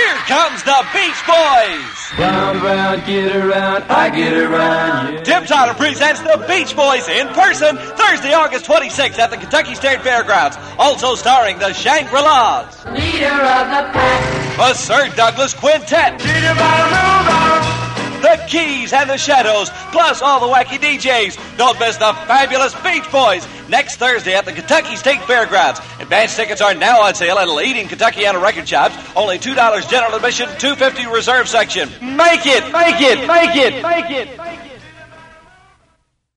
Here comes the Beach Boys! Round, round, get around, I get around, yeah. Tim Tyler presents the Beach Boys in person Thursday, August 26th at the Kentucky State Fairgrounds. Also starring the Shangri-Las, Leader of the pack, the Sir Douglas Quintet, the Keys and the Shadows, plus all the wacky DJs. Don't miss the fabulous Beach Boys next Thursday at the Kentucky State Fairgrounds. Advance tickets are now on sale at leading Kentuckiana record shops. Only $2 general admission, $2.50 reserve section. Make it, make it, make it, make it.